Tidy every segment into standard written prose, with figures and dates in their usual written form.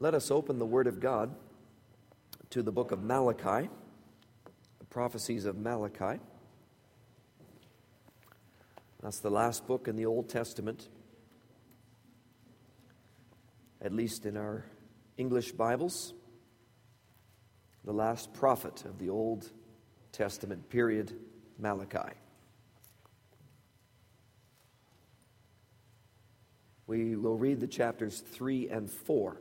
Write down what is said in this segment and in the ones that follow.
Let us open the Word of God to the book of Malachi, the prophecies of Malachi. That's the last book in the Old Testament, at least in our English Bibles, the last prophet of the Old Testament period, Malachi. We will read the chapters 3 and 4.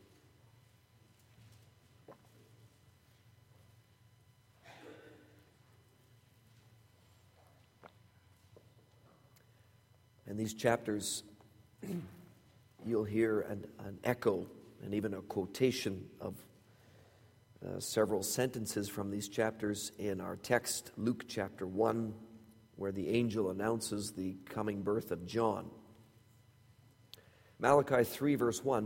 In these chapters, you'll hear an echo and even a quotation of several sentences from these chapters in our text, Luke chapter 1, where the angel announces the coming birth of John. Malachi 3, verse 1,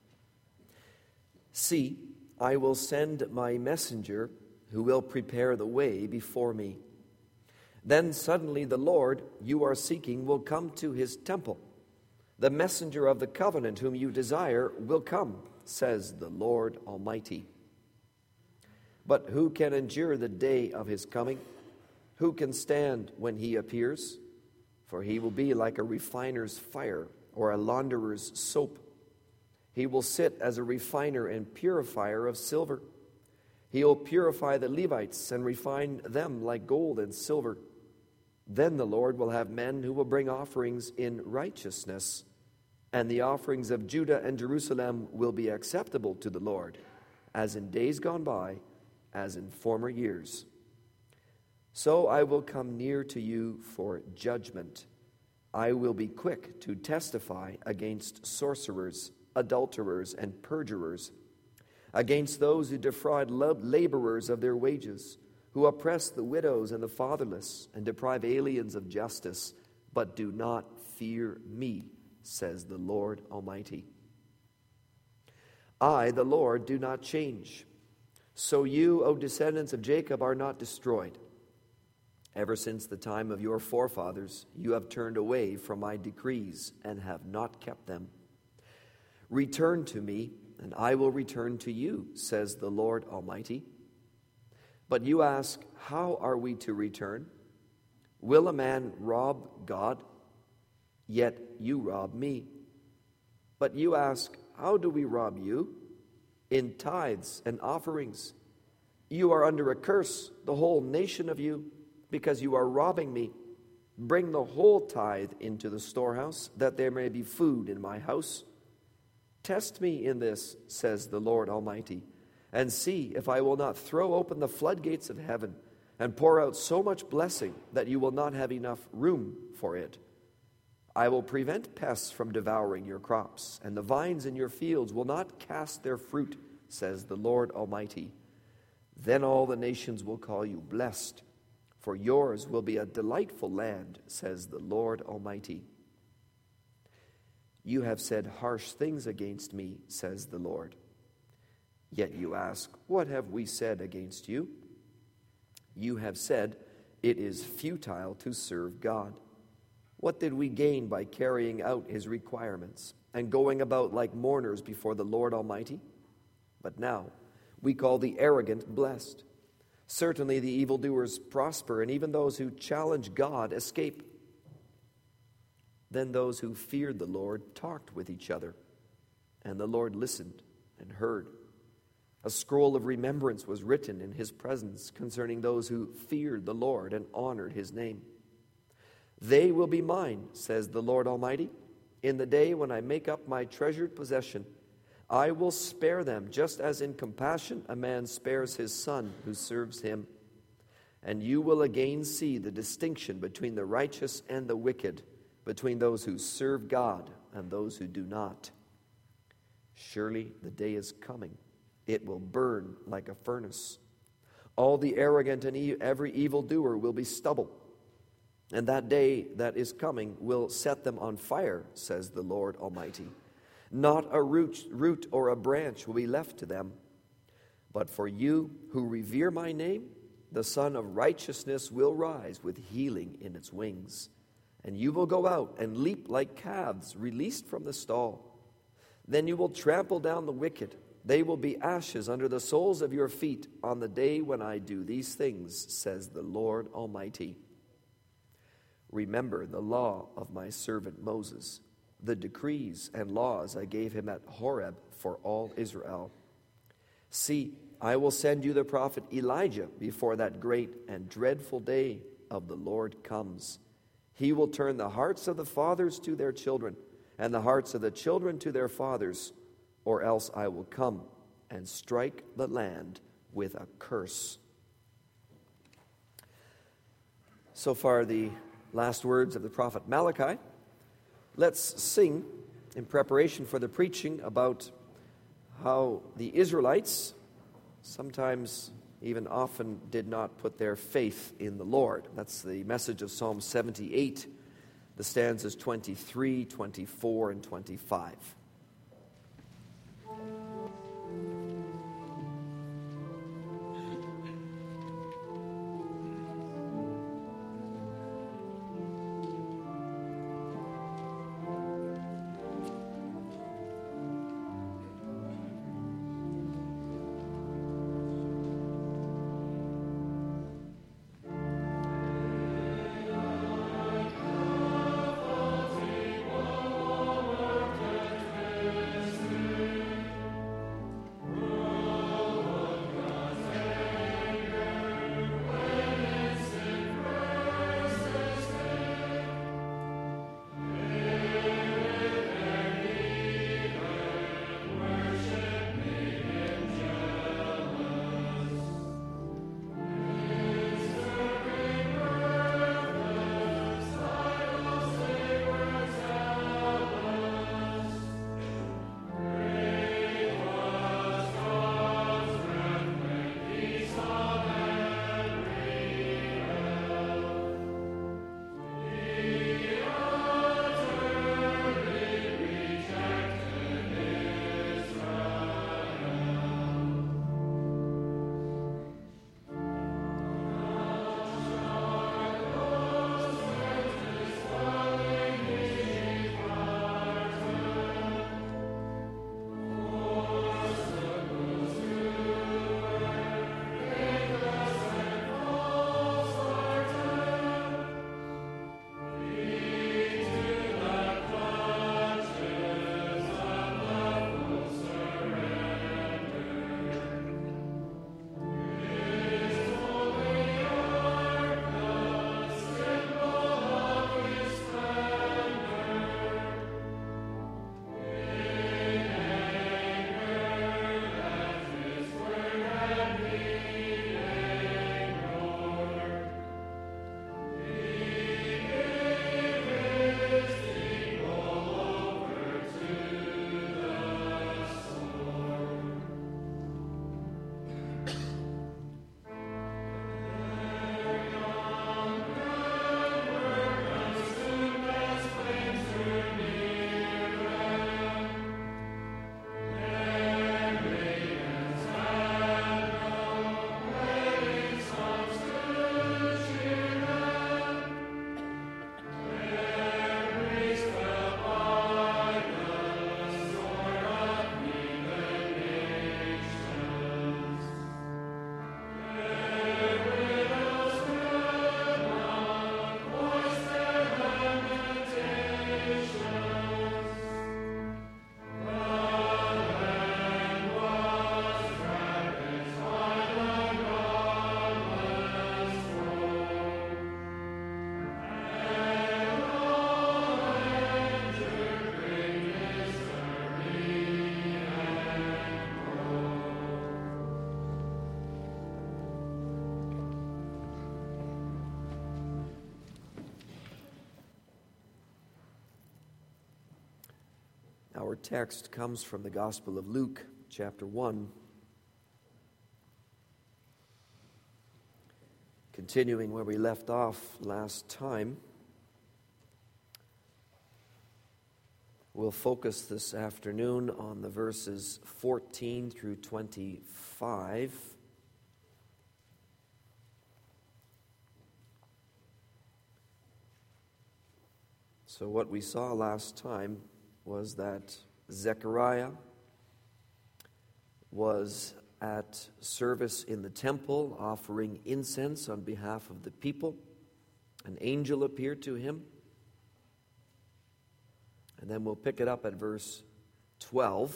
"See, I will send my messenger who will prepare the way before me. Then suddenly the Lord you are seeking will come to his temple. The messenger of the covenant whom you desire will come, says the Lord Almighty. But who can endure the day of his coming? Who can stand when he appears? For he will be like a refiner's fire or a launderer's soap. He will sit as a refiner and purifier of silver. He will purify the Levites and refine them like gold and silver. Then the Lord will have men who will bring offerings in righteousness, and the offerings of Judah and Jerusalem will be acceptable to the Lord, as in days gone by, as in former years. So I will come near to you for judgment. I will be quick to testify against sorcerers, adulterers, and perjurers, against those who defraud laborers of their wages, who oppress the widows and the fatherless, and deprive aliens of justice, but do not fear me, says the Lord Almighty. I, the Lord, do not change. So you, O descendants of Jacob, are not destroyed. Ever since the time of your forefathers, you have turned away from my decrees and have not kept them. Return to me, and I will return to you, says the Lord Almighty. But you ask, how are we to return? Will a man rob God? Yet you rob me. But you ask, how do we rob you? In tithes and offerings. You are under a curse, the whole nation of you, because you are robbing me. Bring the whole tithe into the storehouse, that there may be food in my house. Test me in this, says the Lord Almighty, and see if I will not throw open the floodgates of heaven and pour out so much blessing that you will not have enough room for it. I will prevent pests from devouring your crops, and the vines in your fields will not cast their fruit, says the Lord Almighty. Then all the nations will call you blessed, for yours will be a delightful land, says the Lord Almighty. You have said harsh things against me, says the Lord. Yet you ask, what have we said against you? You have said, it is futile to serve God. What did we gain by carrying out his requirements and going about like mourners before the Lord Almighty? But now we call the arrogant blessed. Certainly the evildoers prosper, and even those who challenge God escape. Then those who feared the Lord talked with each other, and the Lord listened and heard. A scroll of remembrance was written in his presence concerning those who feared the Lord and honored his name. They will be mine, says the Lord Almighty. In the day when I make up my treasured possession, I will spare them, just as in compassion a man spares his son who serves him. And you will again see the distinction between the righteous and the wicked, between those who serve God and those who do not. Surely the day is coming. It will burn like a furnace. All the arrogant and every evildoer will be stubble. And that day that is coming will set them on fire, says the Lord Almighty. Not a root or a branch will be left to them. But for you who revere my name, the Son of Righteousness will rise with healing in its wings. And you will go out and leap like calves released from the stall. Then you will trample down the wicked. They will be ashes under the soles of your feet on the day when I do these things, says the Lord Almighty. Remember the law of my servant Moses, the decrees and laws I gave him at Horeb for all Israel. See, I will send you the prophet Elijah before that great and dreadful day of the Lord comes. He will turn the hearts of the fathers to their children, and the hearts of the children to their fathers, or else I will come and strike the land with a curse. So far, the last words of the prophet Malachi. Let's sing in preparation for the preaching about how the Israelites, sometimes even often, did not put their faith in the Lord. That's the message of Psalm 78, the stanzas 23, 24, and 25. Our text comes from the Gospel of Luke, chapter 1. Continuing where we left off last time, we'll focus this afternoon on the verses 14 through 25. So what we saw last time was that Zechariah was at service in the temple offering incense on behalf of the people. An angel appeared to him. And then we'll pick it up at verse 12.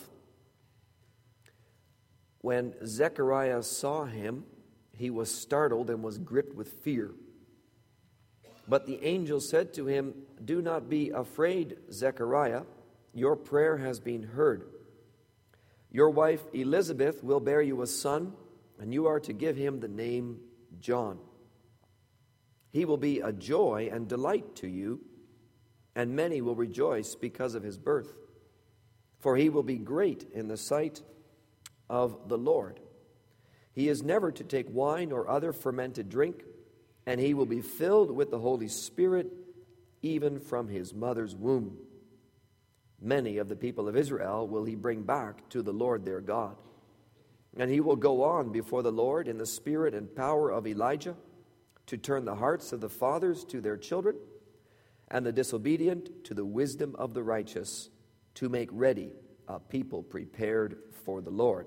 When Zechariah saw him, he was startled and was gripped with fear. But the angel said to him, "Do not be afraid, Zechariah. Your prayer has been heard. Your wife Elizabeth will bear you a son, and you are to give him the name John. He will be a joy and delight to you, and many will rejoice because of his birth. For he will be great in the sight of the Lord. He is never to take wine or other fermented drink, and he will be filled with the Holy Spirit even from his mother's womb. Many of the people of Israel will he bring back to the Lord their God. And he will go on before the Lord in the spirit and power of Elijah, to turn the hearts of the fathers to their children, and the disobedient to the wisdom of the righteous, to make ready a people prepared for the Lord."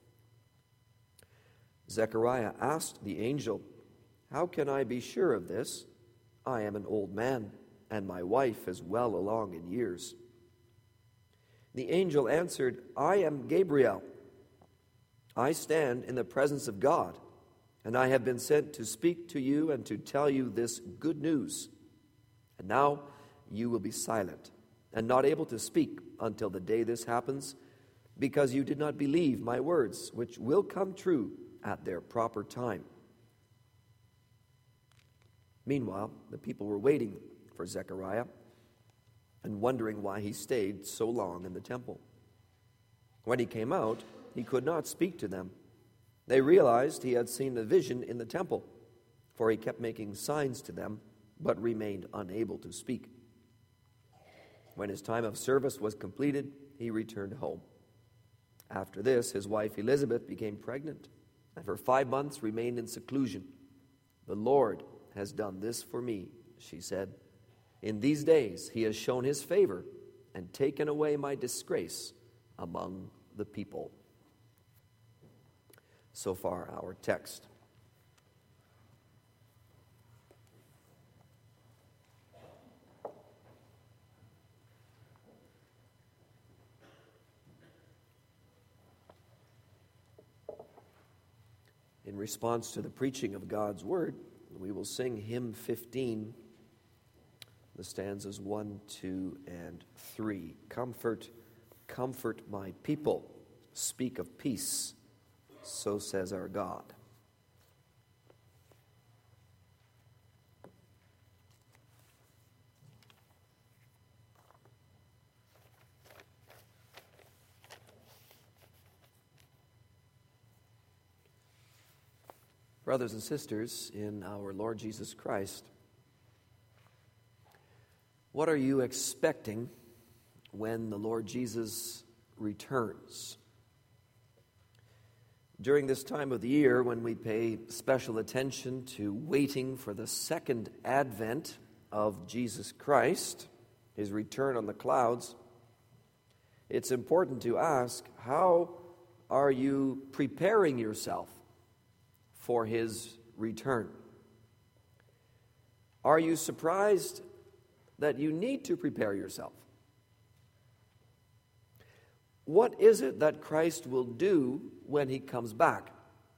Zechariah asked the angel, "How can I be sure of this? I am an old man, and my wife is well along in years." The angel answered, "I am Gabriel. I stand in the presence of God, and I have been sent to speak to you and to tell you this good news. And now you will be silent and not able to speak until the day this happens, because you did not believe my words, which will come true at their proper time." Meanwhile, the people were waiting for Zechariah and wondering why he stayed so long in the temple. When he came out, he could not speak to them. They realized he had seen a vision in the temple, for he kept making signs to them, but remained unable to speak. When his time of service was completed, he returned home. After this, his wife Elizabeth became pregnant, and for 5 months remained in seclusion. "The Lord has done this for me," she said. "In these days he has shown his favor and taken away my disgrace among the people." So far, our text. In response to the preaching of God's word, we will sing hymn 15, the stanzas 1, 2, and 3. "Comfort, comfort my people, speak of peace, so says our God." Brothers and sisters in our Lord Jesus Christ, what are you expecting when the Lord Jesus returns? During this time of the year, when we pay special attention to waiting for the second advent of Jesus Christ, his return on the clouds, it's important to ask, how are you preparing yourself for his return? Are you surprised that you need to prepare yourself? What is it that Christ will do when he comes back?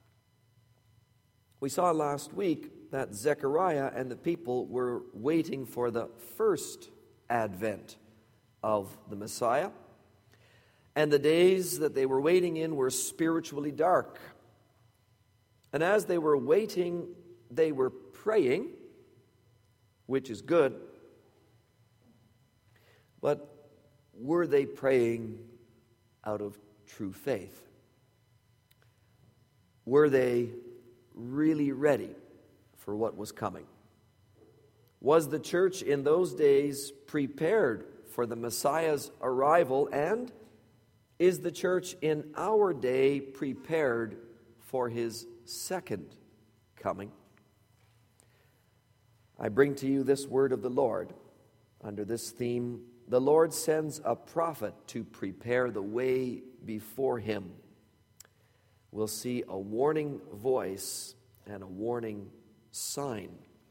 We saw last week that Zechariah and the people were waiting for the first advent of the Messiah, and the days that they were waiting in were spiritually dark. And as they were waiting, they were praying, which is good. But were they praying out of true faith? Were they really ready for what was coming? Was the church in those days prepared for the Messiah's arrival? And is the church in our day prepared for his second coming? I bring to you this word of the Lord under this theme, the Lord sends a prophet to prepare the way before him. We'll see a warning voice and a warning sign.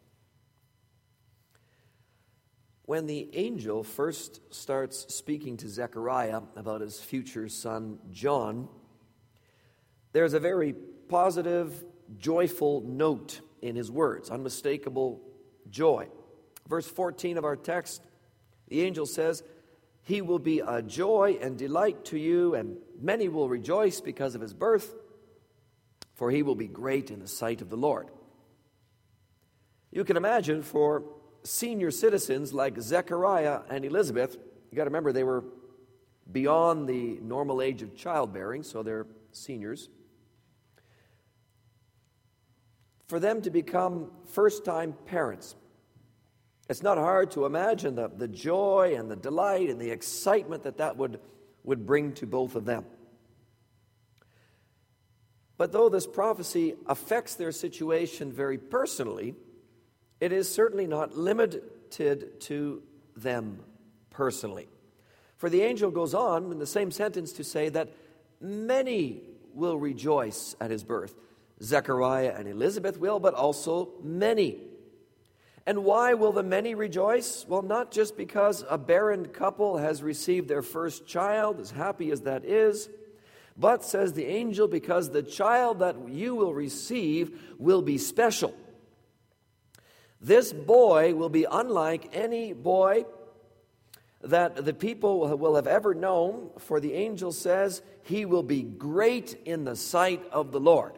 When the angel first starts speaking to Zechariah about his future son John, there's a very positive, joyful note in his words, unmistakable joy. Verse 14 of our text, the angel says, "He will be a joy and delight to you, and many will rejoice because of his birth, for he will be great in the sight of the Lord." You can imagine for senior citizens like Zechariah and Elizabeth, you got to remember they were beyond the normal age of childbearing, so they're seniors. For them to become first-time parents, it's not hard to imagine the joy and the delight and the excitement that would bring to both of them. But though this prophecy affects their situation very personally, it is certainly not limited to them personally. For the angel goes on in the same sentence to say that many will rejoice at his birth. Zechariah and Elizabeth will, but also many. And why will the many rejoice? Well, not just because a barren couple has received their first child, as happy as that is, but, says the angel, because the child that you will receive will be special. This boy will be unlike any boy that the people will have ever known, for the angel says he will be great in the sight of the Lord.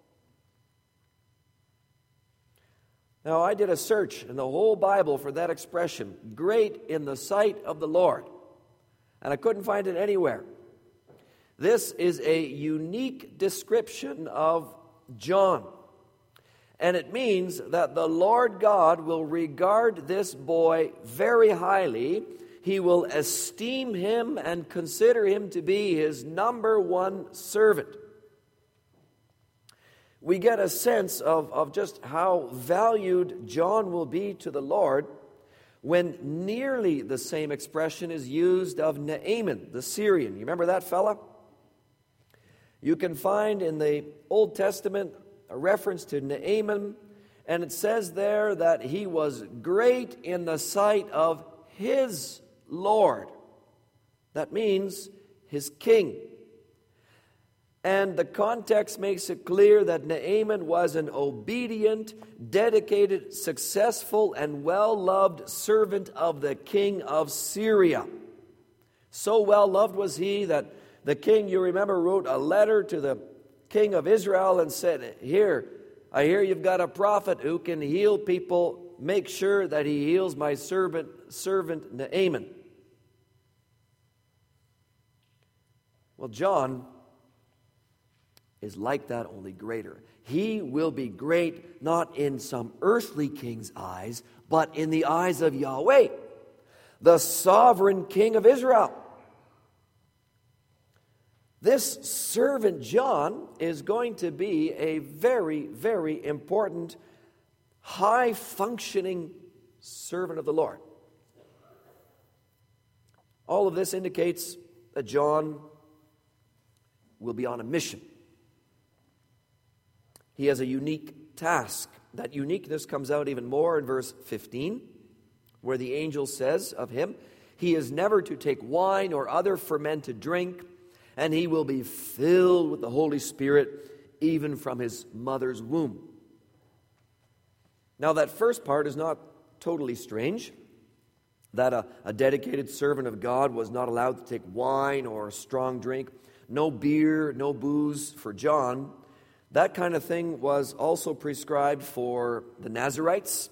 Now, I did a search in the whole Bible for that expression, great in the sight of the Lord, and I couldn't find it anywhere. This is a unique description of John, and it means that the Lord God will regard this boy very highly. He will esteem him and consider him to be his number one servant. We get a sense of just how valued John will be to the Lord when nearly the same expression is used of Naaman, the Syrian. You remember that fella? You can find in the Old Testament a reference to Naaman, and it says there that he was great in the sight of his Lord. That means his king. And the context makes it clear that Naaman was an obedient, dedicated, successful, and well-loved servant of the king of Syria. So well-loved was he that the king, you remember, wrote a letter to the king of Israel and said, "Here, I hear you've got a prophet who can heal people. Make sure that he heals my servant Naaman." Well, John is like that, only greater. He will be great not in some earthly king's eyes, but in the eyes of Yahweh, the sovereign king of Israel. This servant John is going to be a very, very important, high-functioning servant of the Lord. All of this indicates that John will be on a mission. He has a unique task. That uniqueness comes out even more in verse 15, where the angel says of him, "He is never to take wine or other fermented drink, and he will be filled with the Holy Spirit even from his mother's womb." Now, that first part is not totally strange, that a dedicated servant of God was not allowed to take wine or strong drink, no beer, no booze for John. That kind of thing was also prescribed for the Nazarites.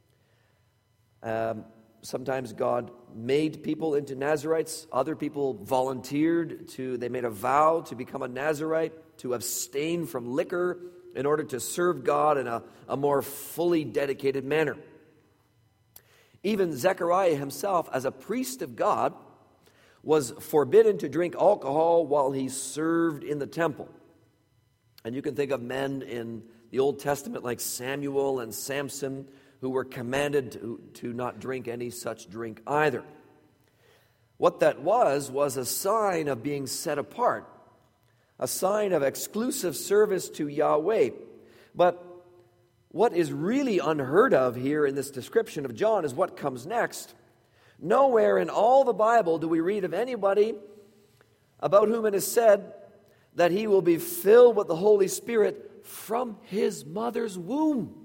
Sometimes God made people into Nazarites. Other people volunteered they made a vow to become a Nazarite, to abstain from liquor in order to serve God in a more fully dedicated manner. Even Zechariah himself, as a priest of God, was forbidden to drink alcohol while he served in the temple. And you can think of men in the Old Testament like Samuel and Samson who were commanded to not drink any such drink either. What that was a sign of being set apart, a sign of exclusive service to Yahweh. But what is really unheard of here in this description of John is what comes next. Nowhere in all the Bible do we read of anybody about whom it is said that he will be filled with the Holy Spirit from his mother's womb.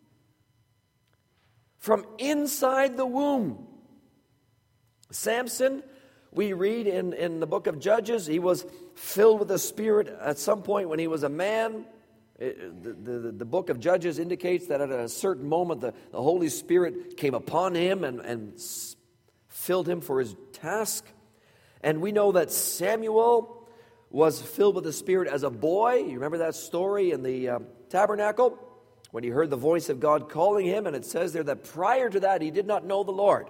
From inside the womb. Samson, we read in the book of Judges, he was filled with the Spirit at some point when he was a man. The book of Judges indicates that at a certain moment the Holy Spirit came upon him and filled him for his task. And we know that Samuel was filled with the Spirit as a boy. You remember that story in the tabernacle when he heard the voice of God calling him, and it says there that prior to that he did not know the Lord.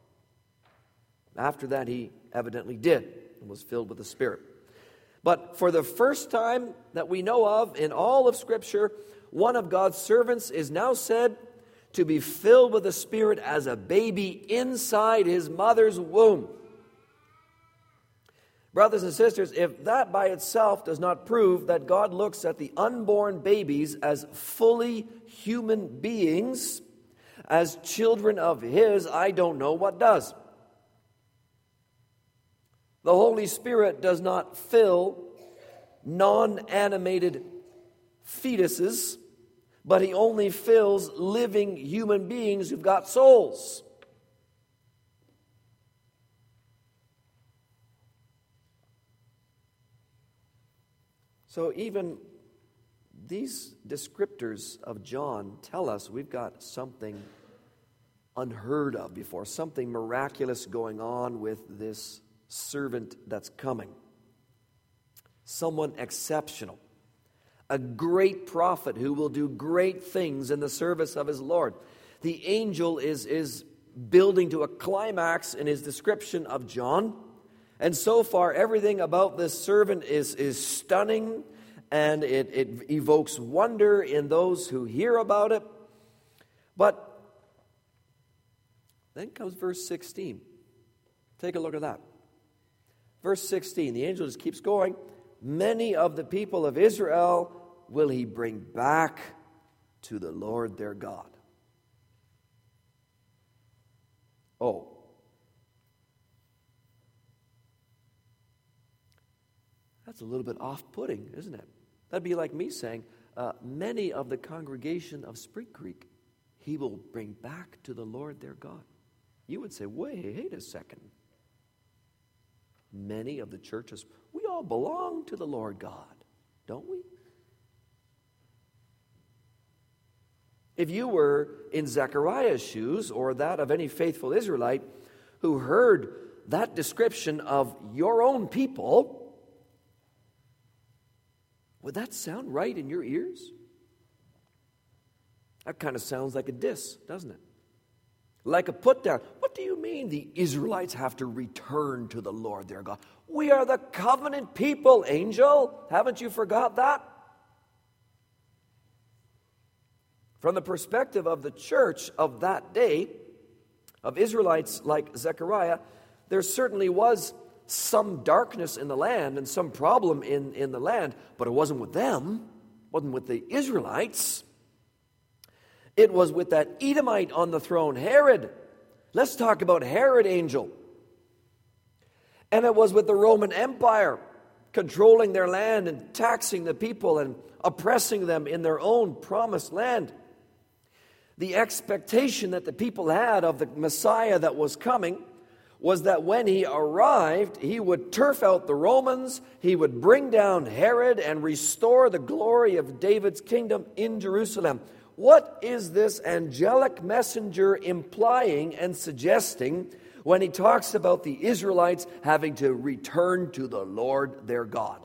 After that he evidently did and was filled with the Spirit. But for the first time that we know of in all of Scripture, one of God's servants is now said to be filled with the Spirit as a baby inside his mother's womb. Brothers and sisters, if that by itself does not prove that God looks at the unborn babies as fully human beings, as children of His, I don't know what does. The Holy Spirit does not fill non-animated fetuses, but He only fills living human beings who've got souls. So even these descriptors of John tell us we've got something unheard of before, something miraculous going on with this servant that's coming. Someone exceptional. A great prophet who will do great things in the service of his Lord. The angel is building to a climax in his description of John. And so far, everything about this servant is stunning, and it evokes wonder in those who hear about it. But then comes verse 16. Take a look at that. Verse 16, the angel just keeps going. Many of the people of Israel will he bring back to the Lord their God. Oh. That's a little bit off-putting, isn't it? That'd be like me saying, many of the congregation of Spring Creek, he will bring back to the Lord their God. You would say, wait a second. Many of the churches, we all belong to the Lord God, don't we? If you were in Zechariah's shoes or that of any faithful Israelite who heard that description of your own people, would that sound right in your ears? That kind of sounds like a diss, doesn't it? Like a put down. What do you mean the Israelites have to return to the Lord their God? We are the covenant people, angel. Haven't you forgot that? From the perspective of the church of that day, of Israelites like Zechariah, there certainly was some darkness in the land and some problem in the land, but it wasn't with them. It wasn't with the Israelites. It was with that Edomite on the throne, Herod. Let's talk about Herod, angel. And it was with the Roman Empire controlling their land and taxing the people and oppressing them in their own promised land. The expectation that the people had of the Messiah that was coming was that when he arrived, he would turf out the Romans, he would bring down Herod and restore the glory of David's kingdom in Jerusalem. What is this angelic messenger implying and suggesting when he talks about the Israelites having to return to the Lord their God?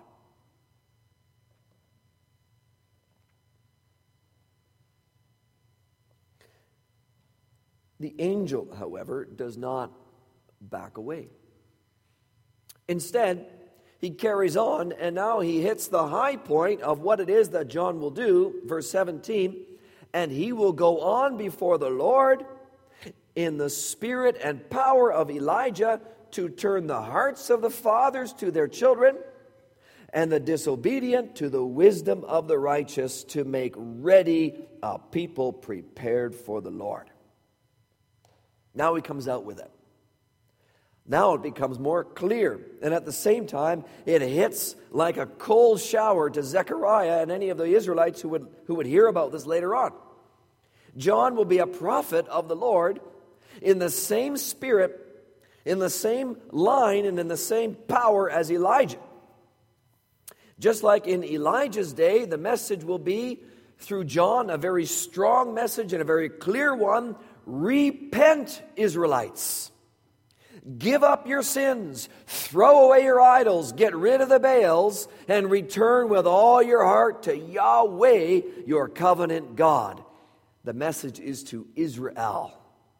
The angel, however, does not back away. Instead, he carries on, and now he hits the high point of what it is that John will do. Verse 17, and he will go on before the Lord in the spirit and power of Elijah to turn the hearts of the fathers to their children, and the disobedient to the wisdom of the righteous, to make ready a people prepared for the Lord. Now he comes out with it. Now it becomes more clear, and at the same time, it hits like a cold shower to Zechariah and any of the Israelites who would hear about this later on. John will be a prophet of the Lord in the same spirit, in the same line, and in the same power as Elijah. Just like in Elijah's day, the message will be, through John, a very strong message and a very clear one: repent, Israelites. Give up your sins, throw away your idols, get rid of the Baals, and return with all your heart to Yahweh, your covenant God. The message is to Israel.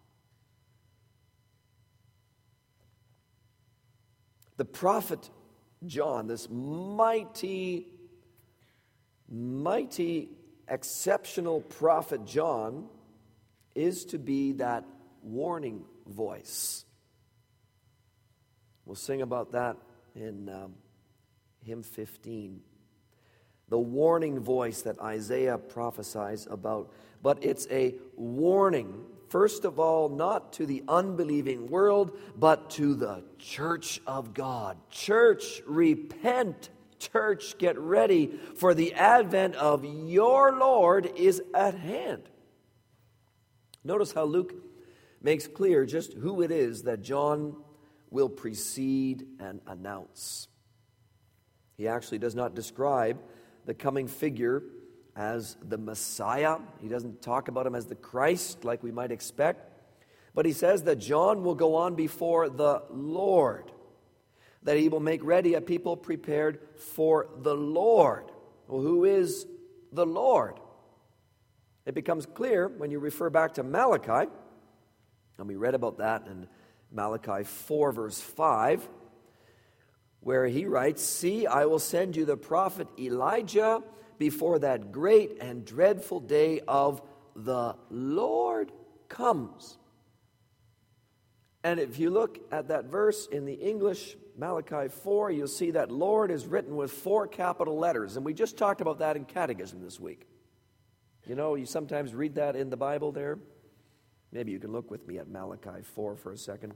The prophet John, this mighty, exceptional prophet John, is to be that warning voice. We'll sing about that in hymn 15. The warning voice that Isaiah prophesies about. But it's a warning, first of all, not to the unbelieving world, but to the church of God. Church, repent. Church, get ready, for the advent of your Lord is at hand. Notice how Luke makes clear just who it is that John will precede and announce. He actually does not describe the coming figure as the Messiah. He doesn't talk about him as the Christ like we might expect. But he says that John will go on before the Lord, that he will make ready a people prepared for the Lord. Well, who is the Lord? It becomes clear when you refer back to Malachi, and we read about that in Malachi 4, verse 5, where he writes, "See, I will send you the prophet Elijah before that great and dreadful day of the Lord comes." And if you look at that verse in the English, Malachi 4, you'll see that Lord is written with 4 capital letters. And we just talked about that in Catechism this week. You know, you sometimes read that in the Bible there. Maybe you can look with me at Malachi 4 for a second.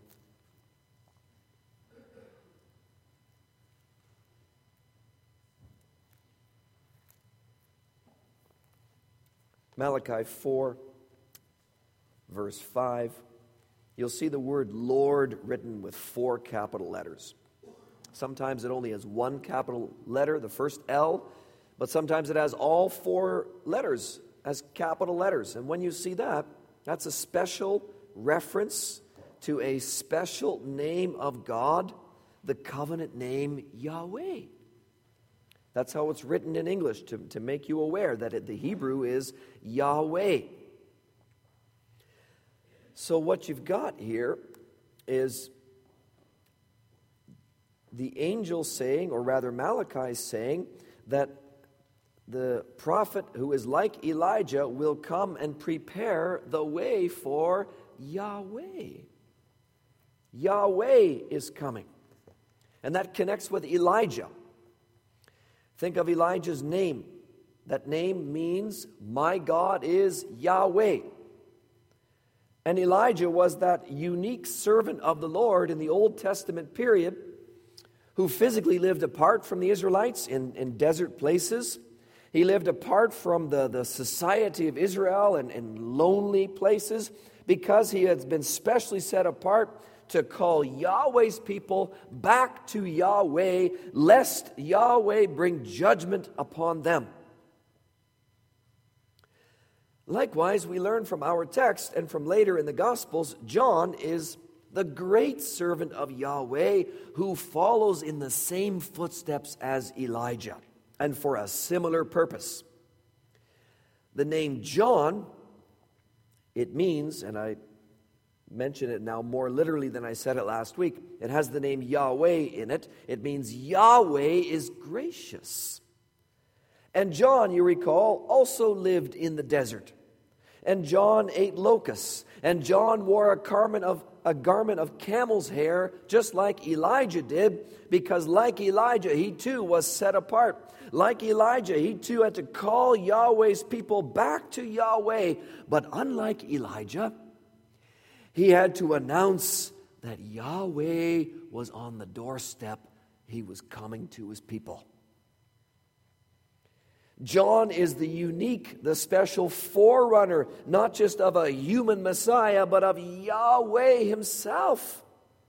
Malachi 4, verse 5. You'll see the word Lord written with 4 capital letters. Sometimes it only has 1 capital letter, the first L, but sometimes it has all 4 letters as capital letters. And when you see that, that's a special reference to a special name of God, the covenant name Yahweh. That's how it's written in English, to make you aware that the Hebrew is Yahweh. So what you've got here is the angel saying, or rather Malachi saying, that the prophet who is like Elijah will come and prepare the way for Yahweh. Yahweh is coming. And that connects with Elijah. Think of Elijah's name. That name means, my God is Yahweh. And Elijah was that unique servant of the Lord in the Old Testament period who physically lived apart from the Israelites in desert places. He lived apart from the society of Israel and in lonely places because he had been specially set apart to call Yahweh's people back to Yahweh, lest Yahweh bring judgment upon them. Likewise, we learn from our text and from later in the Gospels, John is the great servant of Yahweh who follows in the same footsteps as Elijah, and for a similar purpose. The name John, it means, and I mention it now more literally than I said it last week, it has the name Yahweh in it. It means Yahweh is gracious. And John, you recall, also lived in the desert. and John ate locusts, and John wore a garment of camel's hair, just like Elijah did, because like Elijah, he too was set apart. Like Elijah, he too had to call Yahweh's people back to Yahweh. But unlike Elijah, he had to announce that Yahweh was on the doorstep. He was coming to his people. John is the unique, the special forerunner, not just of a human Messiah, but of Yahweh himself.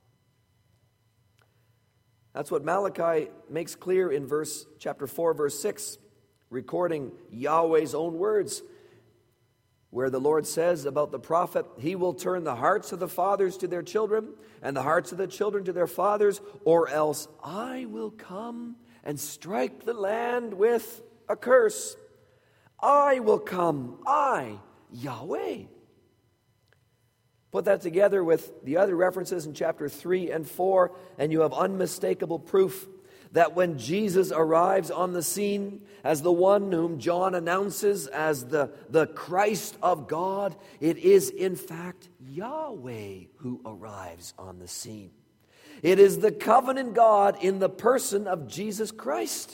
That's what Malachi makes clear in chapter 4, verse 6, recording Yahweh's own words, where the Lord says about the prophet, he will turn the hearts of the fathers to their children, and the hearts of the children to their fathers, or else I will come and strike the land with a curse. I will come, I, Yahweh. Put that together with the other references in chapter 3 and 4, and you have unmistakable proof that when Jesus arrives on the scene as the one whom John announces as the Christ of God, it is in fact Yahweh who arrives on the scene. It is the covenant God in the person of Jesus Christ.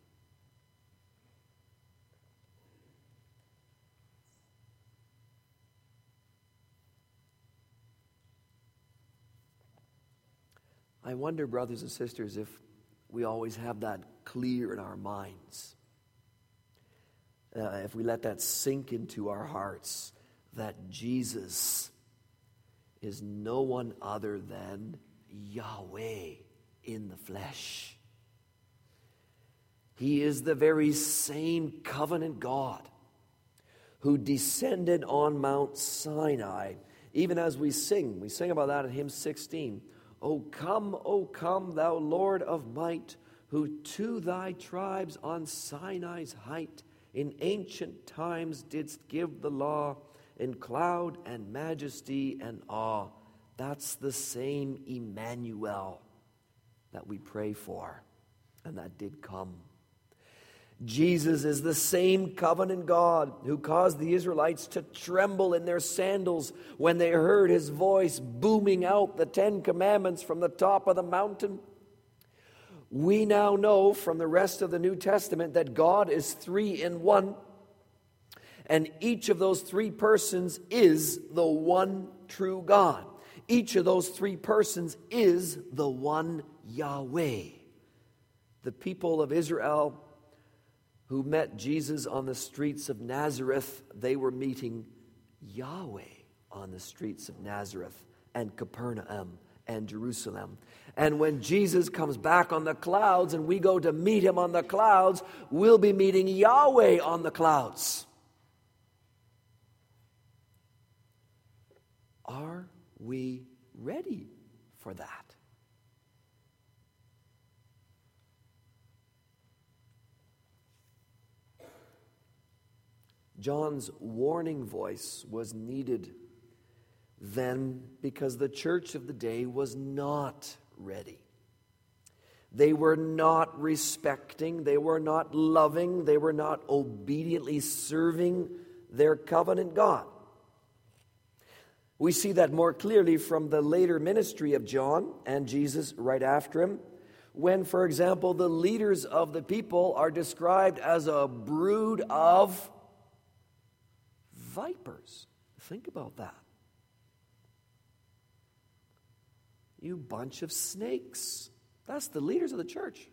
I wonder, brothers and sisters, if we always have that clear in our minds. If we let that sink into our hearts, that Jesus is no one other than Yahweh in the flesh. He is the very same covenant God who descended on Mount Sinai. Even as we sing about that in hymn 16. O come, thou Lord of might, who to thy tribes on Sinai's height in ancient times didst give the law in cloud and majesty and awe. That's the same Emmanuel that we pray for and that did come. Jesus is the same covenant God who caused the Israelites to tremble in their sandals when they heard his voice booming out the 10 Commandments from the top of the mountain. We now know from the rest of the New Testament that God is 3 in 1, and each of those 3 persons is the one true God. Each of those 3 persons is the one Yahweh. The people of Israel who met Jesus on the streets of Nazareth, they were meeting Yahweh on the streets of Nazareth and Capernaum and Jerusalem. And when Jesus comes back on the clouds and we go to meet him on the clouds, we'll be meeting Yahweh on the clouds. Are we ready for that? John's warning voice was needed then because the church of the day was not ready. They were not respecting, they were not loving, they were not obediently serving their covenant God. We see that more clearly from the later ministry of John and Jesus right after him, when, for example, the leaders of the people are described as a brood of vipers. Think about that. You bunch of snakes. That's the leaders of the church.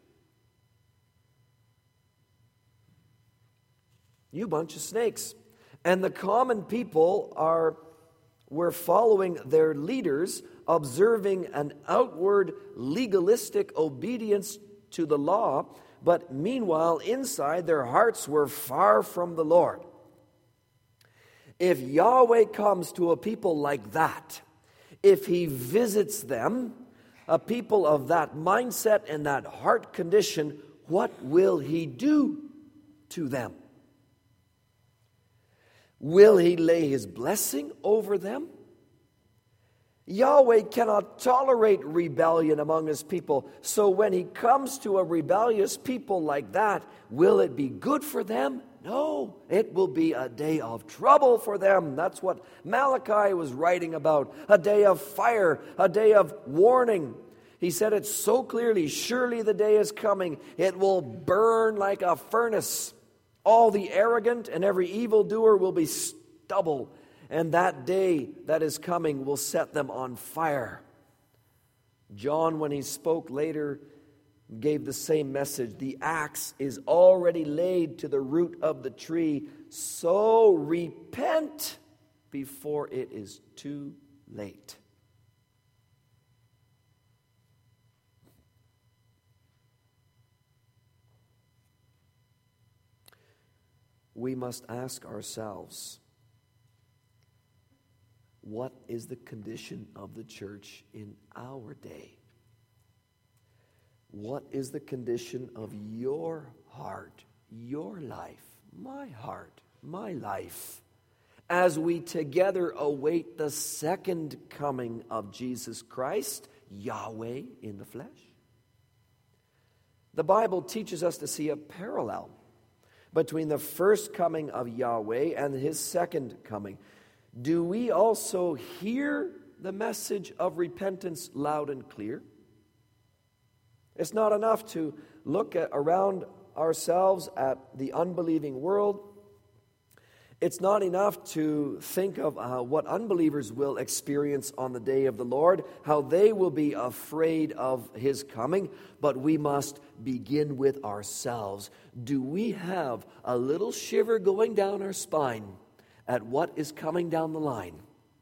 You bunch of snakes. And the common people were following their leaders, observing an outward legalistic obedience to the law, but meanwhile inside their hearts were far from the Lord. If Yahweh comes to a people like that, if he visits them, a people of that mindset and that heart condition, what will he do to them? Will he lay his blessing over them? Yahweh cannot tolerate rebellion among his people. So when he comes to a rebellious people like that, will it be good for them? No, it will be a day of trouble for them. That's what Malachi was writing about. A day of fire, a day of warning. He said it so clearly, surely the day is coming. It will burn like a furnace. All the arrogant and every evildoer will be stubble. And that day that is coming will set them on fire. John, when he spoke later, gave the same message. The axe is already laid to the root of the tree, so repent before it is too late. We must ask ourselves, what is the condition of the church in our day? What is the condition of your heart, your life, my heart, my life, as we together await the second coming of Jesus Christ, Yahweh in the flesh? The Bible teaches us to see a parallel between the first coming of Yahweh and his second coming. Do we also hear the message of repentance loud and clear? It's not enough to look around ourselves at the unbelieving world. It's not enough to think of what unbelievers will experience on the day of the Lord, how they will be afraid of his coming, but we must begin with ourselves. Do we have a little shiver going down our spine at what is coming down the line?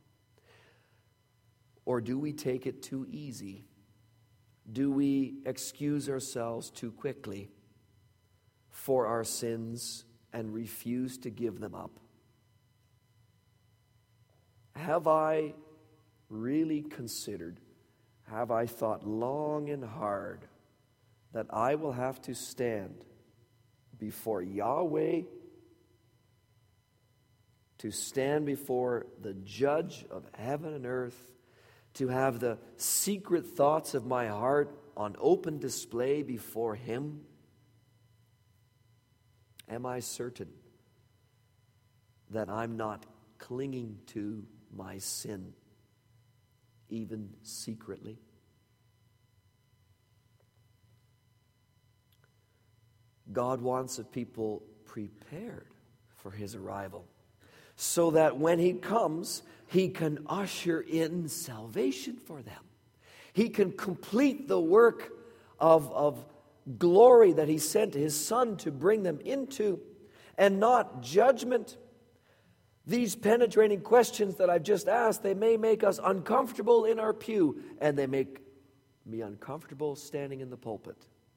Or do we take it too easy? Do we excuse ourselves too quickly for our sins and refuse to give them up? Have I really considered, have I thought long and hard that I will have to stand before Yahweh, to stand before the judge of heaven and earth, to have the secret thoughts of my heart on open display before him? Am I certain that I'm not clinging to my sin, even secretly? God wants a people prepared for his arrival, so that when he comes, he can usher in salvation for them. He can complete the work of glory that he sent his Son to bring them into, and not judgment. These penetrating questions that I've just asked, they may make us uncomfortable in our pew, and they make me uncomfortable standing in the pulpit.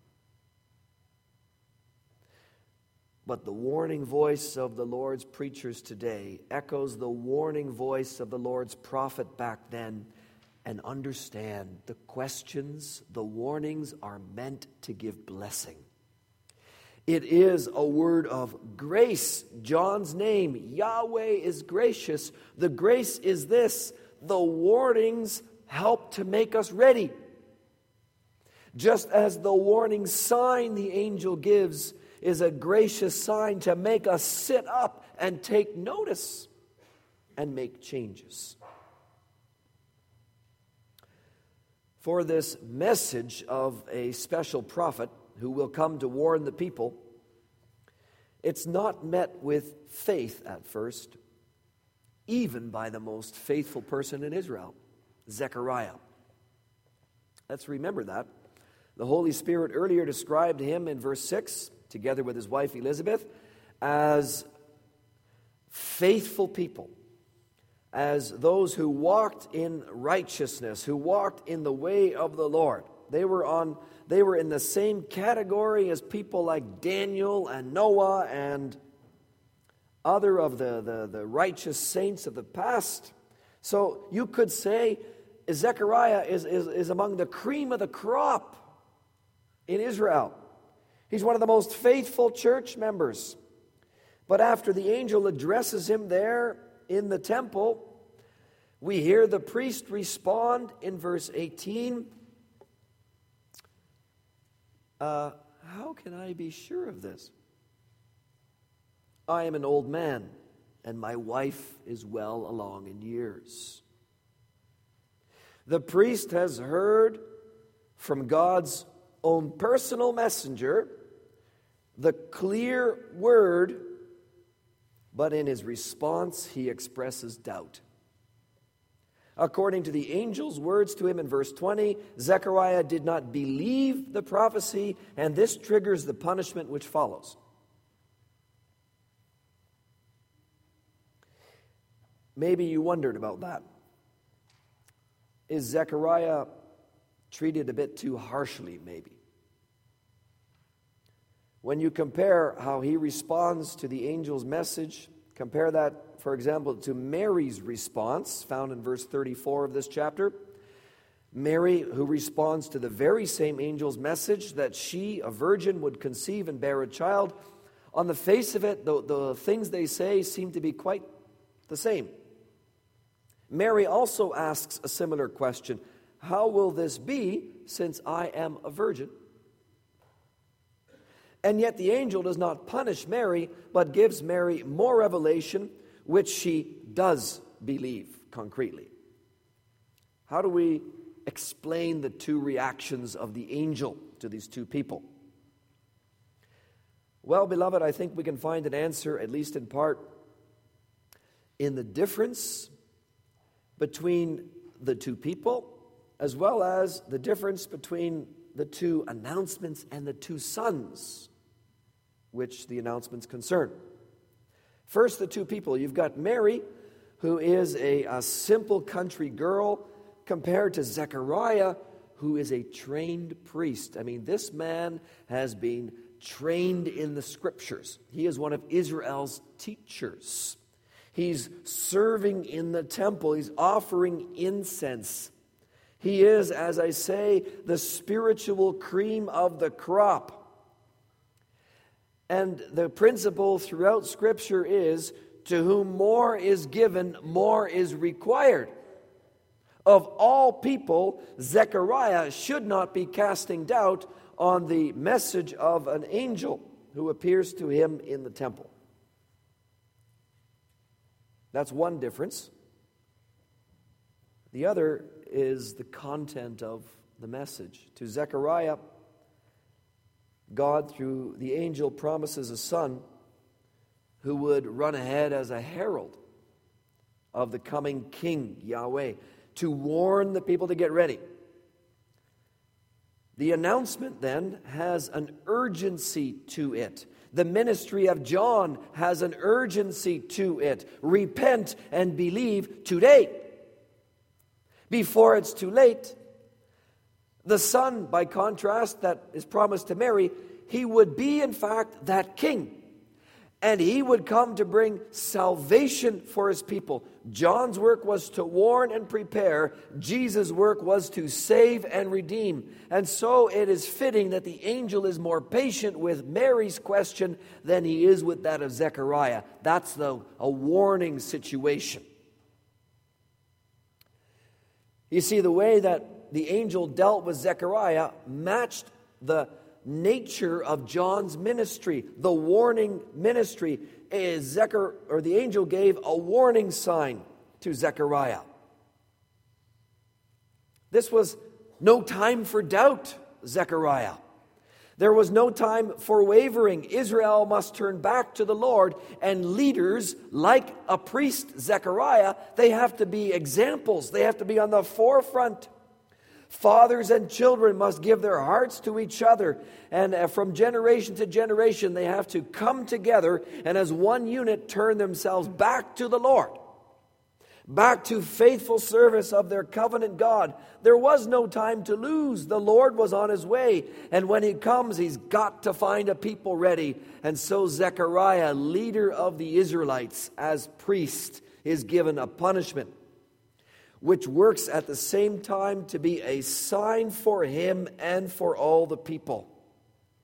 But the warning voice of the Lord's preachers today echoes the warning voice of the Lord's prophet back then. And understand, the questions, the warnings are meant to give blessing. It is a word of grace. John's name, Yahweh, is gracious. The grace is this: the warnings help to make us ready. Just as the warning sign the angel gives is a gracious sign to make us sit up and take notice and make changes. For this message of a special prophet who will come to warn the people, it's not met with faith at first, even by the most faithful person in Israel, Zechariah. Let's remember that. The Holy Spirit earlier described him in verse 6, together with his wife Elizabeth, as faithful people, as those who walked in righteousness, who walked in the way of the Lord. They were in the same category as people like Daniel and Noah and other of the righteous saints of the past. So you could say Zechariah is among the cream of the crop in Israel. He's one of the most faithful church members. But after the angel addresses him there in the temple, we hear the priest respond in verse 18. How can I be sure of this? I am an old man, and my wife is well along in years. The priest has heard from God's own personal messenger the clear word, but in his response he expresses doubt. According to the angel's words to him in verse 20, Zechariah did not believe the prophecy, and this triggers the punishment which follows. Maybe you wondered about that. Is Zechariah treated a bit too harshly, maybe? When you compare how he responds to the angel's message, compare that, for example, to Mary's response, found in verse 34 of this chapter. Mary, who responds to the very same angel's message that she, a virgin, would conceive and bear a child. On the face of it, the things they say seem to be quite the same. Mary also asks a similar question. How will this be, since I am a virgin? And yet the angel does not punish Mary, but gives Mary more revelation, which she does believe concretely. How do we explain the two reactions of the angel to these two people? Well, beloved, I think we can find an answer, at least in part, in the difference between the two people, as well as the difference between the two announcements and the two sons, which the announcements concern. First, the two people. You've got Mary, who is a simple country girl, compared to Zechariah, who is a trained priest. I mean, this man has been trained in the Scriptures. He is one of Israel's teachers. He's serving in the temple. He's offering incense. He is, as I say, the spiritual cream of the crop. And the principle throughout Scripture is, to whom more is given, more is required. Of all people, Zechariah should not be casting doubt on the message of an angel who appears to him in the temple. That's one difference. The other is the content of the message. To Zechariah, God, through the angel, promises a son who would run ahead as a herald of the coming King, Yahweh, to warn the people to get ready. The announcement, then, has an urgency to it. The ministry of John has an urgency to it. Repent and believe today, before it's too late. The Son, by contrast, that is promised to Mary, he would be, in fact, that king. And he would come to bring salvation for his people. John's work was to warn and prepare. Jesus' work was to save and redeem. And so it is fitting that the angel is more patient with Mary's question than he is with that of Zechariah. That's a warning situation. You see, the way that the angel dealt with Zechariah matched the nature of John's ministry. The warning ministry is the angel gave a warning sign to Zechariah. This was no time for doubt, Zechariah. There was no time for wavering. Israel must turn back to the Lord, and leaders like a priest, Zechariah, they have to be examples. They have to be on the forefront. Fathers and children must give their hearts to each other, and from generation to generation they have to come together and as one unit turn themselves back to the Lord, back to faithful service of their covenant God. There was no time to lose. The Lord was on his way, and when he comes, he's got to find a people ready. And so Zechariah, leader of the Israelites as priest, is given a punishment which works at the same time to be a sign for him and for all the people.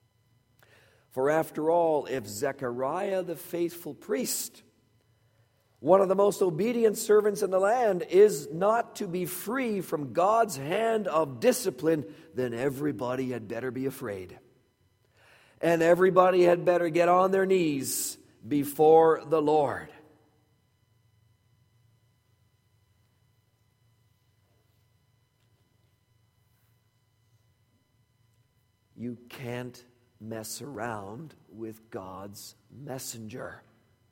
For after all, if Zechariah, the faithful priest, One of the most obedient servants in the land is not to be free from God's hand of discipline, then everybody had better be afraid. And everybody had better get on their knees before the Lord. You can't mess around with God's messenger.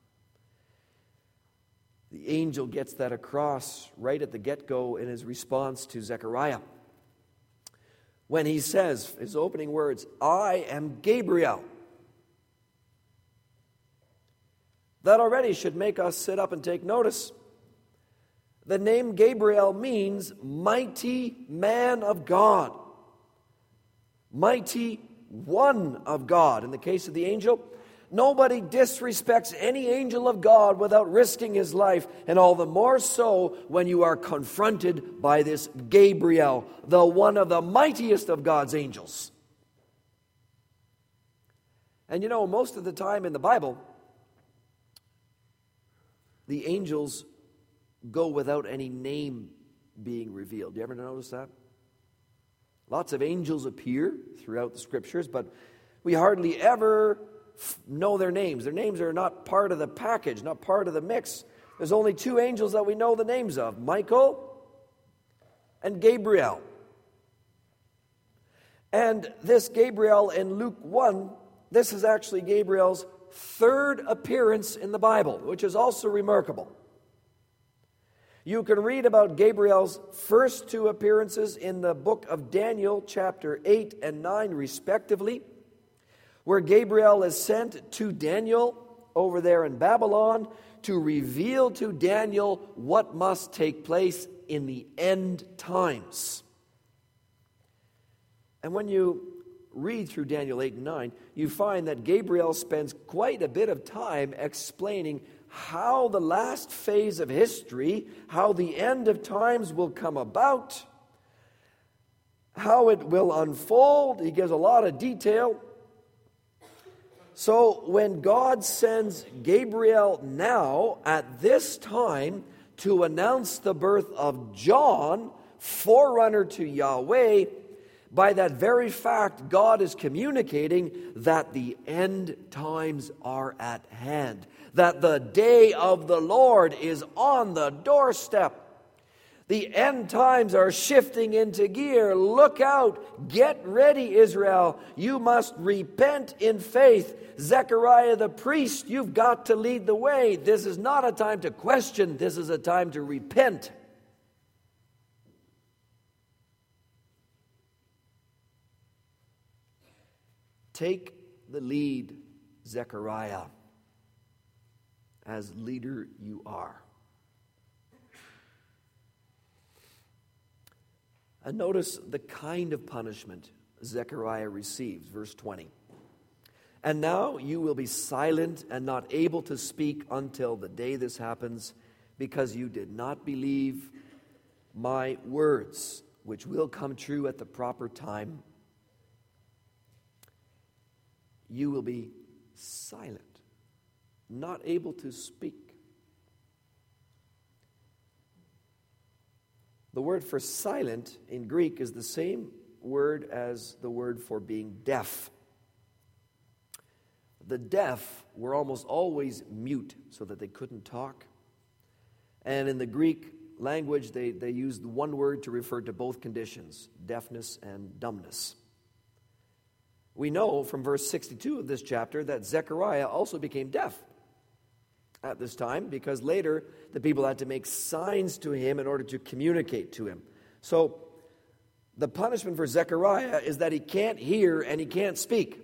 The angel gets that across right at the get-go in his response to Zechariah. When he says, his opening words, "I am Gabriel." That already should make us sit up and take notice. The name Gabriel means mighty man of God. Mighty one of God. In the case of the angel, nobody disrespects any angel of God without risking his life, and all the more so when you are confronted by this Gabriel, the one of the mightiest of God's angels. And you know, most of the time in the Bible, the angels go without any name being revealed. Do you ever notice that? Lots of angels appear throughout the Scriptures, but we hardly ever know their names. Their names are not part of the package, not part of the mix. There's only two angels that we know the names of, Michael and Gabriel. And this Gabriel in Luke 1, this is actually Gabriel's third appearance in the Bible, which is also remarkable. You can read about Gabriel's first two appearances in the book of Daniel, chapter 8 and 9, respectively, where Gabriel is sent to Daniel over there in Babylon to reveal to Daniel what must take place in the end times. And when you read through Daniel 8 and 9, you find that Gabriel spends quite a bit of time explaining how the last phase of history, how the end of times will come about, how it will unfold. He gives a lot of detail. So when God sends Gabriel now, at this time, to announce the birth of John, forerunner to Yahweh, by that very fact, God is communicating that the end times are at hand, that the day of the Lord is on the doorstep. The end times are shifting into gear. Look out. Get ready, Israel. You must repent in faith. Zechariah the priest, you've got to lead the way. This is not a time to question. This is a time to repent. Take the lead, Zechariah, as leader you are. And notice the kind of punishment Zechariah receives, verse 20. And now you will be silent and not able to speak until the day this happens, because you did not believe my words, which will come true at the proper time. You will be silent, not able to speak. The word for silent in Greek is the same word as the word for being deaf. The deaf were almost always mute so that they couldn't talk. And in the Greek language, they used one word to refer to both conditions, deafness and dumbness. We know from verse 62 of this chapter that Zechariah also became deaf at this time, because later the people had to make signs to him in order to communicate to him. So the punishment for Zechariah is that he can't hear and he can't speak.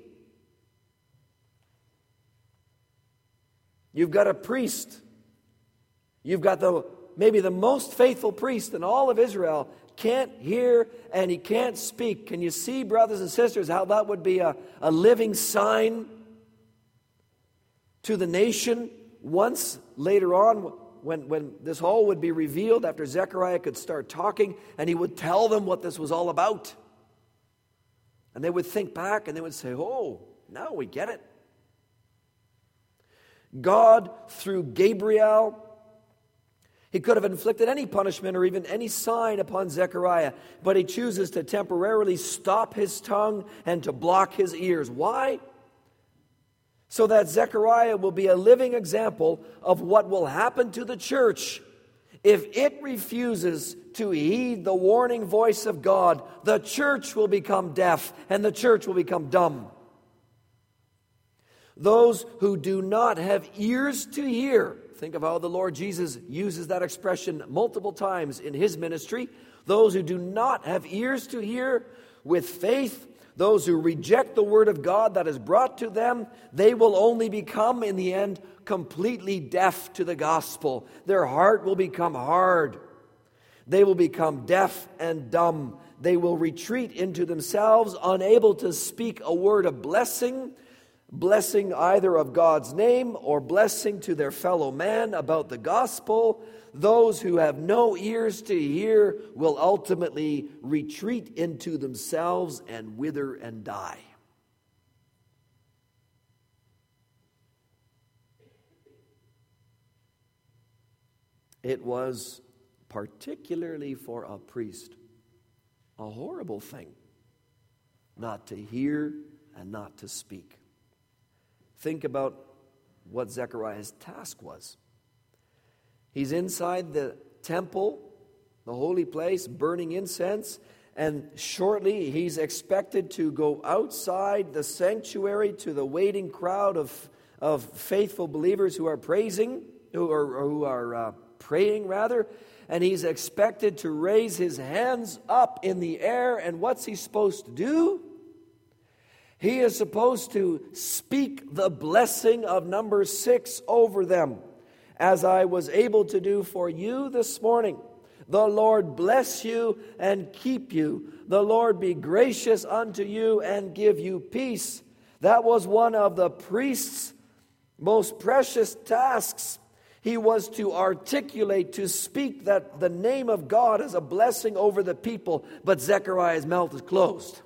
You've got a priest. You've got maybe the most faithful priest in all of Israel, can't hear and he can't speak. Can you see, brothers and sisters, how that would be a living sign to the nation once later on when this all would be revealed, after Zechariah could start talking and he would tell them what this was all about. And they would think back and they would say, oh, now we get it. God, through Gabriel, He could have inflicted any punishment or even any sign upon Zechariah, but he chooses to temporarily stop his tongue and to block his ears. Why? So that Zechariah will be a living example of what will happen to the church if it refuses to heed the warning voice of God. The church will become deaf and the church will become dumb. Those who do not have ears to hear. Think of how the Lord Jesus uses that expression multiple times in his ministry. Those who do not have ears to hear with faith, those who reject the word of God that is brought to them, they will only become, in the end, completely deaf to the gospel. Their heart will become hard. They will become deaf and dumb. They will retreat into themselves, unable to speak a word of blessing either of God's name or blessing to their fellow man about the gospel. Those who have no ears to hear will ultimately retreat into themselves and wither and die. It was, particularly for a priest, a horrible thing not to hear and not to speak. Think about what Zechariah's task was. He's inside the temple, the holy place, burning incense, and shortly he's expected to go outside the sanctuary to the waiting crowd of faithful believers who are praying, and he's expected to raise his hands up in the air. And what's he supposed to do? He is supposed to speak the blessing of number 6 over them, as I was able to do for you this morning. The Lord bless you and keep you. The Lord be gracious unto you and give you peace. That was one of the priest's most precious tasks. He was to articulate, to speak that the name of God is a blessing over the people, but Zechariah's mouth is closed.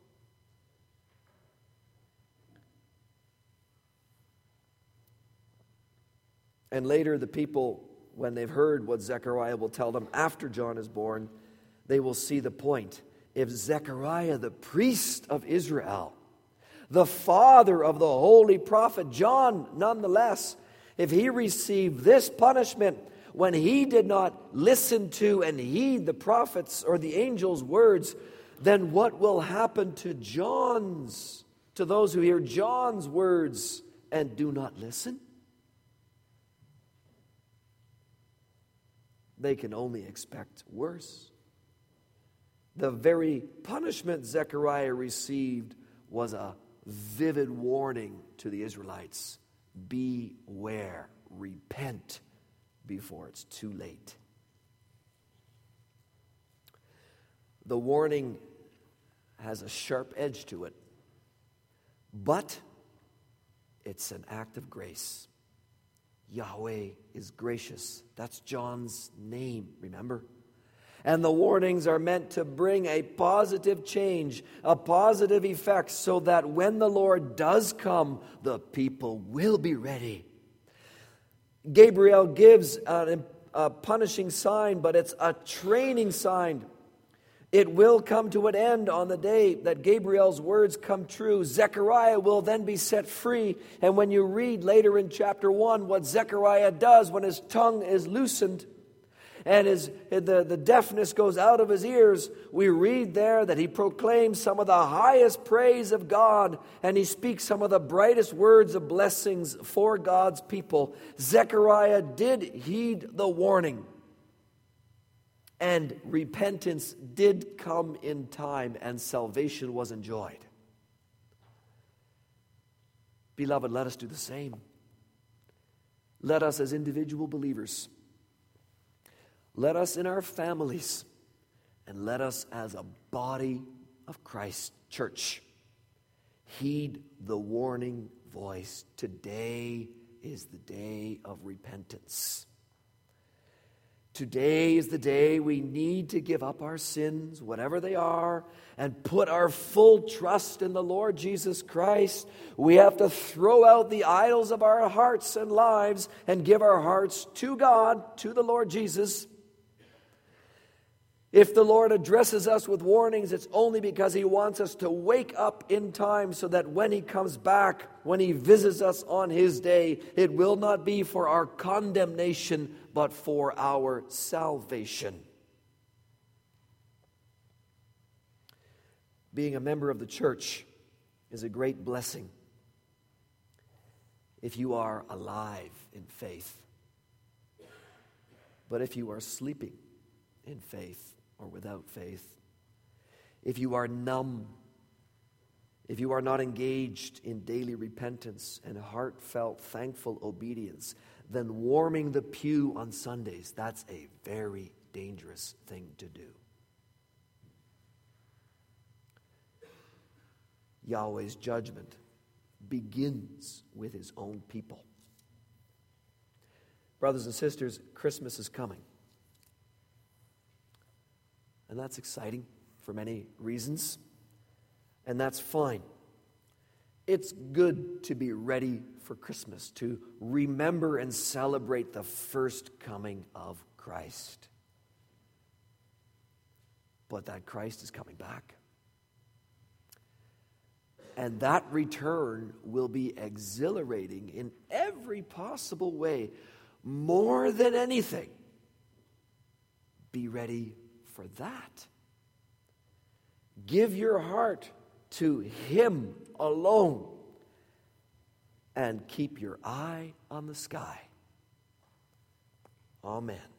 And later the people, when they've heard what Zechariah will tell them after John is born, they will see the point. If Zechariah, the priest of Israel, the father of the holy prophet John, nonetheless, if he received this punishment when he did not listen to and heed the prophets or the angels' words, then what will happen to those who hear John's words and do not listen? They can only expect worse. The very punishment Zechariah received was a vivid warning to the Israelites. Beware, repent before it's too late. The warning has a sharp edge to it, but it's an act of grace. Yahweh is gracious. That's John's name, remember? And the warnings are meant to bring a positive change, a positive effect, so that when the Lord does come, the people will be ready. Gabriel gives a punishing sign, but it's a training sign. It will come to an end on the day that Gabriel's words come true. Zechariah will then be set free. And when you read later in chapter 1 what Zechariah does when his tongue is loosened and the deafness goes out of his ears, we read there that he proclaims some of the highest praise of God, and he speaks some of the brightest words of blessings for God's people. Zechariah did heed the warning. And repentance did come in time, and salvation was enjoyed. Beloved, let us do the same. Let us as individual believers, let us in our families, and let us as a body of Christ church heed the warning voice. Today is the day of repentance. Today is the day we need to give up our sins, whatever they are, and put our full trust in the Lord Jesus Christ. We have to throw out the idols of our hearts and lives and give our hearts to God, to the Lord Jesus. If the Lord addresses us with warnings, it's only because He wants us to wake up in time so that when He comes back, when He visits us on His day, it will not be for our condemnation, but for our salvation. Being a member of the church is a great blessing if you are alive in faith. But if you are sleeping in faith, or without faith, if you are numb, if you are not engaged in daily repentance and heartfelt, thankful obedience, then warming the pew on Sundays, that's a very dangerous thing to do. Yahweh's judgment begins with His own people. Brothers and sisters, Christmas is coming. And that's exciting for many reasons. And that's fine. It's good to be ready for Christmas, to remember and celebrate the first coming of Christ. But that Christ is coming back. And that return will be exhilarating in every possible way. More than anything, be ready for that. Give your heart to Him alone and keep your eye on the sky. Amen.